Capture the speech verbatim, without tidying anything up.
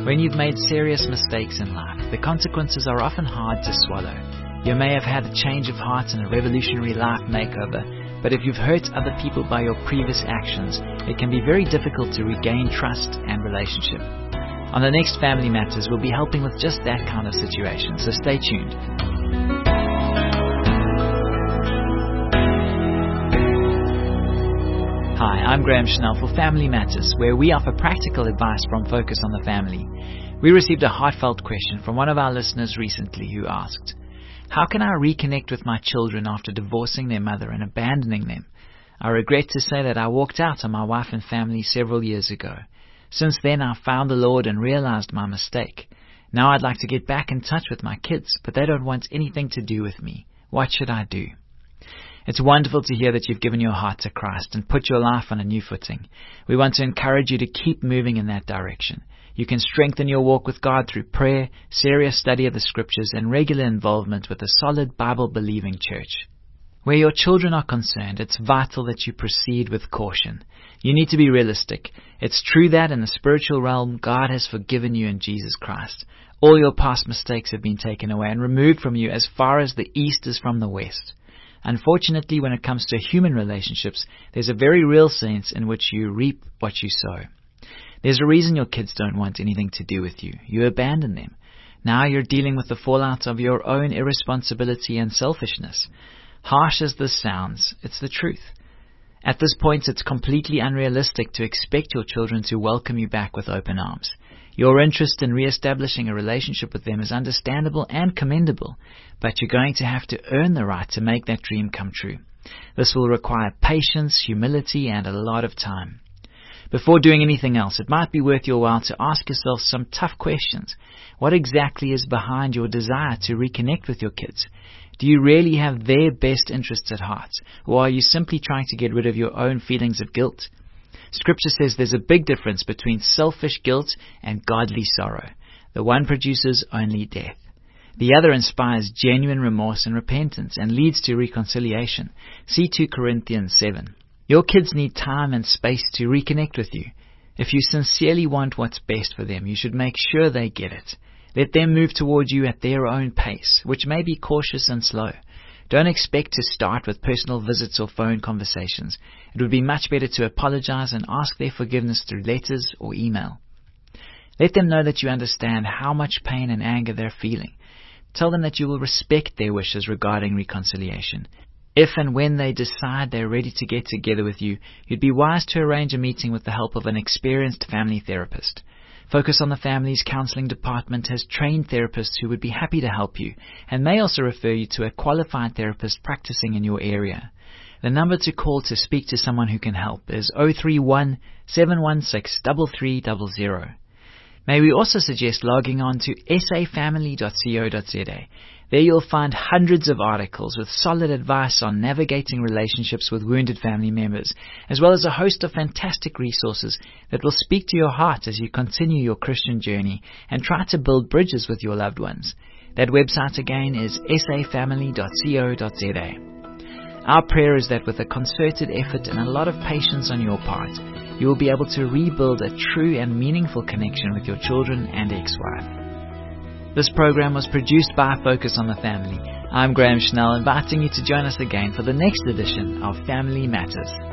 When you've made serious mistakes in life, the consequences are often hard to swallow. You may have had a change of heart and a revolutionary life makeover, but if you've hurt other people by your previous actions, it can be very difficult to regain trust and relationship. On the next Family Matters, we'll be helping with just that kind of situation, so stay tuned. Hi, I'm Graham Schnell for Family Matters, where we offer practical advice from Focus on the Family. We received a heartfelt question from one of our listeners recently who asked, how can I reconnect with my children after divorcing their mother and abandoning them? I regret to say that I walked out on my wife and family several years ago. Since then, I found the Lord and realized my mistake. Now I'd like to get back in touch with my kids, but they don't want anything to do with me. What should I do? It's wonderful to hear that you've given your heart to Christ and put your life on a new footing. We want to encourage you to keep moving in that direction. You can strengthen your walk with God through prayer, serious study of the Scriptures, and regular involvement with a solid Bible-believing church. Where your children are concerned, it's vital that you proceed with caution. You need to be realistic. It's true that in the spiritual realm, God has forgiven you in Jesus Christ. All your past mistakes have been taken away and removed from you as far as the east is from the west. Unfortunately, when it comes to human relationships, there's a very real sense in which you reap what you sow. There's a reason your kids don't want anything to do with you. You abandon them. Now you're dealing with the fallout of your own irresponsibility and selfishness. Harsh as this sounds, it's the truth. At this point, it's completely unrealistic to expect your children to welcome you back with open arms. Your interest in re-establishing a relationship with them is understandable and commendable, but you're going to have to earn the right to make that dream come true. This will require patience, humility, and a lot of time. Before doing anything else, it might be worth your while to ask yourself some tough questions. What exactly is behind your desire to reconnect with your kids? Do you really have their best interests at heart, or are you simply trying to get rid of your own feelings of guilt? Scripture says there's a big difference between selfish guilt and godly sorrow. The one produces only death. The other inspires genuine remorse and repentance and leads to reconciliation. See two Corinthians seven. Your kids need time and space to reconnect with you. If you sincerely want what's best for them, you should make sure they get it. Let them move towards you at their own pace, which may be cautious and slow. Don't expect to start with personal visits or phone conversations. It would be much better to apologize and ask their forgiveness through letters or email. Let them know that you understand how much pain and anger they're feeling. Tell them that you will respect their wishes regarding reconciliation. If and when they decide they're ready to get together with you, you'd be wise to arrange a meeting with the help of an experienced family therapist. Focus on the Family's counseling department has trained therapists who would be happy to help you and may also refer you to a qualified therapist practicing in your area. The number to call to speak to someone who can help is zero three one, seven one six, three three zero zero. May we also suggest logging on to s a family dot co dot z a. There you'll find hundreds of articles with solid advice on navigating relationships with wounded family members, as well as a host of fantastic resources that will speak to your heart as you continue your Christian journey and try to build bridges with your loved ones. That website again is s a family dot co dot z a. Our prayer is that with a concerted effort and a lot of patience on your part, you will be able to rebuild a true and meaningful connection with your children and ex-wife. This program was produced by Focus on the Family. I'm Graham Schnell, inviting you to join us again for the next edition of Family Matters.